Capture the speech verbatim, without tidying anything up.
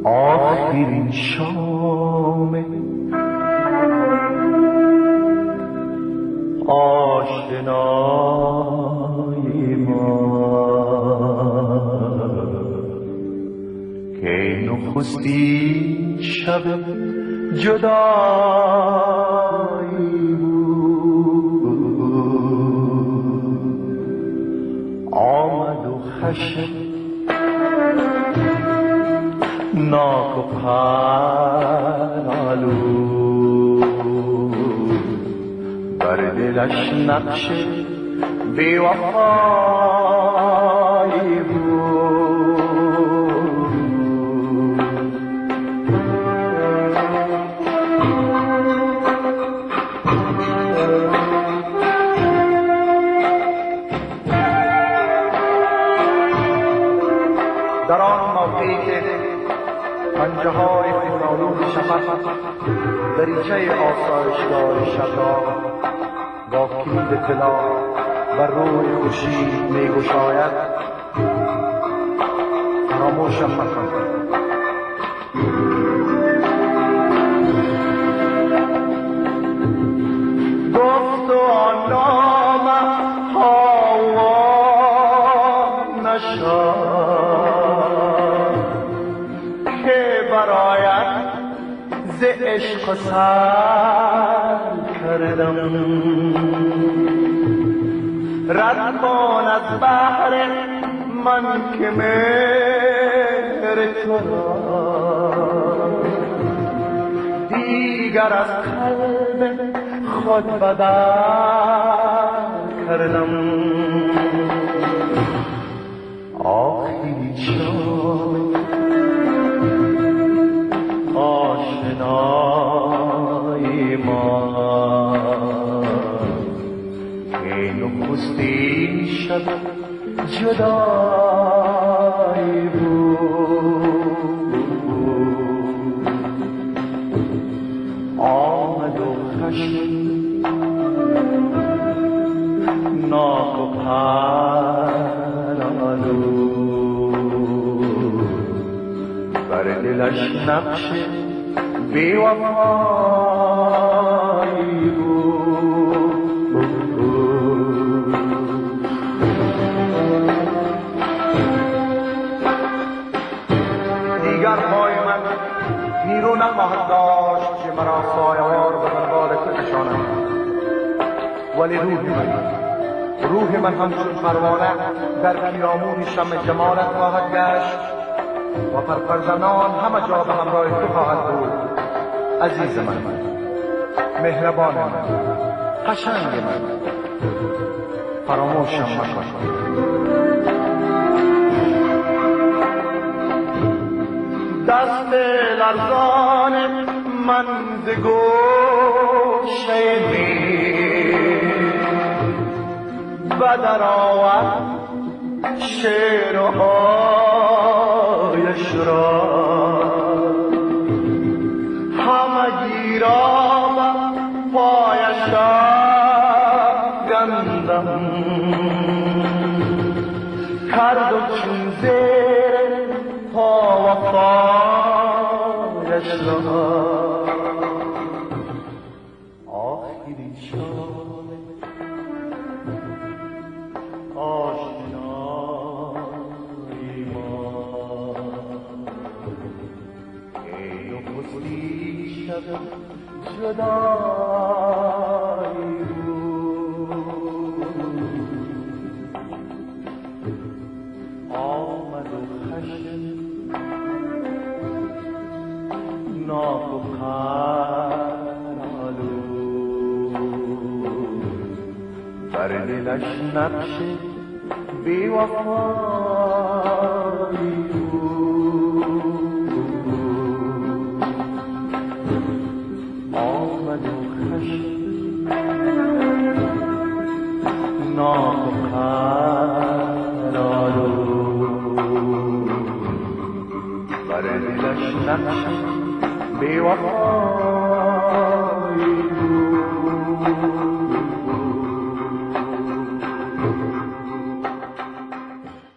آخرین شام آشنایی ما که نخستین شب جدایی بود. آمد و خشم ناک و پرآلود بر دلش نقش بی وفایی بود. در آن موقعی که پنجه های خونالود شفق دریچه آسایشگاه شب را با کلید طلا بر روی خورشید می گشاید، فراموشم مکن. گفت و نامه هوا نشد که برایت ز عشق سر کردم. رد کن از بحر من که مهر تو را دیگر از قلب خود بدر کردم. آخری شد آشنایی ما که نخستین شب جدایی بود. آمد و خشم ناک و پرآلود بر دلش نقش بی وفایی بود. دیگر پای من نیرو نخواهد داشت که مرا سایه‌وار به دربار تو کشاند، ولی روح من روح من همچون پروانه در پیرامون شمع جمالت خواهد گشت و پرپرزنان همه جا به همراه تو خواهد بود. عزیز من، مهربان من، قشنگ من، فراموشم مکن. دست لرزان من ز گوشه بدر آورد شعرهایش را، همگی را به پایش افکندم، کرد و چون زیر پا و پایش را. آخری شام آشنایی ما که نخستین شب جدایی بود. آمد و خشم ناک و پرآلود بر دلش نقش بی وفایی بود. آمد و خشم ناک و پرآلود بر دلش نقش بی وفایی بود.